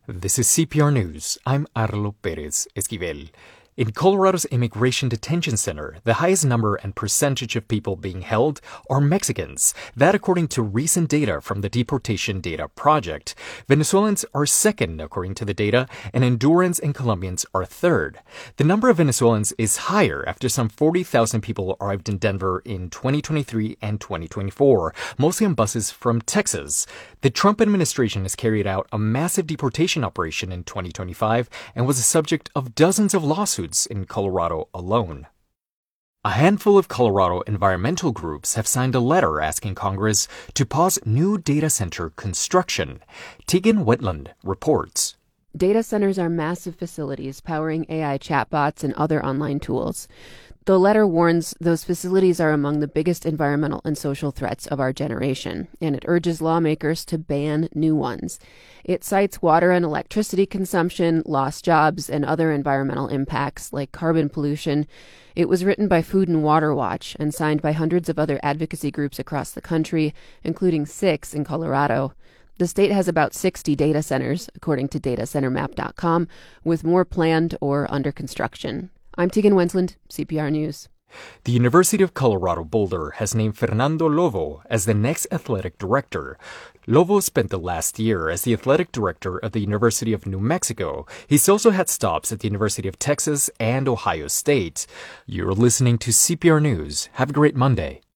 This is CPR News. I'm Arlo Perez Esquivel. In Colorado's Immigration Detention Center, the highest number and percentage of people being held are Mexicans. That according to recent data from the Deportation Data Project. Venezuelans are second, according to the data, and Hondurans and Colombians are third. The number of Venezuelans is higher after some 40,000 people arrived in Denver in 2023 and 2024, mostly on buses from Texas. The Trump administration has carried out a massive deportation operation in 2025 and was the subject of dozens of lawsuits in Colorado alone. A handful of Colorado environmental groups have signed a letter asking Congress to pause new data center construction. Tegan Wetland reports. Data centers are massive facilities powering AI chatbots and other online tools. The letter warns those facilities are among the biggest environmental and social threats of our generation, and it urges lawmakers to ban new ones. It cites water and electricity consumption, lost jobs, and other environmental impacts like carbon pollution. It was written by Food and Water Watch and signed by hundreds of other advocacy groups across the country, including 6 in Colorado. The state has about 60 data centers, according to datacentermap.com, with more planned or under construction. I'm Tegan Wentland, CPR News. The University of Colorado Boulder has named Fernando Lobo as the next athletic director. Lobo spent the last year as the athletic director of the University of New Mexico. He's also had stops at the University of Texas and Ohio State. You're listening to CPR News. Have a great Monday.